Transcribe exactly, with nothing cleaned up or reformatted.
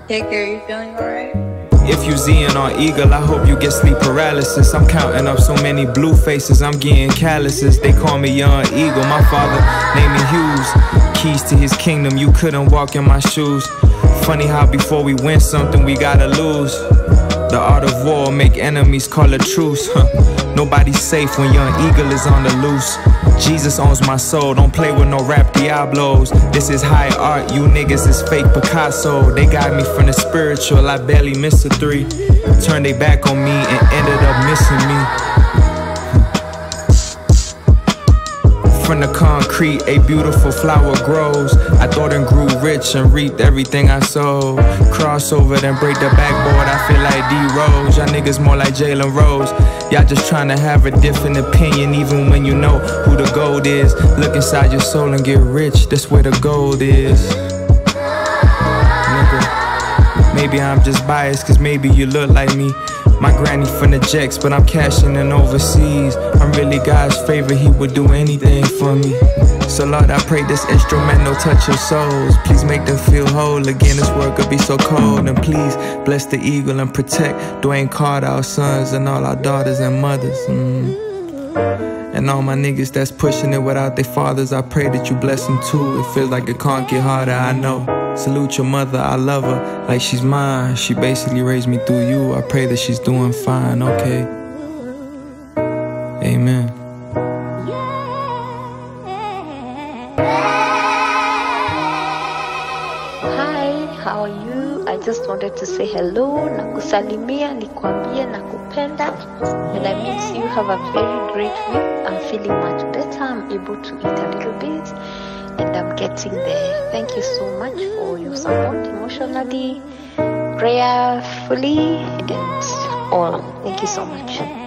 Hey girl, you feeling alright? If you Zing or Eagle, I hope you get sleep paralysis. I'm counting up so many blue faces, I'm getting calluses. They call me Young Eagle, my father named me Hughes. Keys to his kingdom, you couldn't walk in my shoes. Funny how before we win something, we gotta lose. The art of war, make enemies call a truce. Huh. Nobody's safe when Young Eagle is on the loose. Jesus owns my soul, don't play with no rap Diablos. This is high art, you niggas is fake Picasso. They got me from the spiritual, I barely missed a three. Turned they back on me and ended up missing me. From the concrete, a beautiful flower grows. I thought and grew rich and reaped everything I sowed. Crossover, then break the backboard, I feel like D-Rose. Y'all niggas more like Jalen Rose. Y'all just tryna have a different opinion, even when you know who the gold is. Look inside your soul and get rich, that's where the gold is. Nigga, maybe I'm just biased, cause maybe you look like me. My granny from the Jacks, but I'm cashing in overseas. I'm really God's favorite, he would do anything for me. So Lord, I pray this instrumental touch your souls. Please make them feel whole again, this world could be so cold. And please bless the eagle and protect Dwayne Carter, our sons, and all our daughters and mothers. mm. And all my niggas that's pushing it without their fathers, I pray that you bless them too. It feels like it can't get harder, I know. Salute your mother, I love her like she's mine. She basically raised me through you, I pray that she's doing fine, okay? Amen. Hi, how are you? I just wanted to say hello, nakusalimia, nikwambie nakupenda, and I miss you. Have a very great week. I'm feeling much better. I'm able to eat a little bit, and I'm getting there. Thank you so much for your support emotionally, prayerfully, and all. Thank you so much.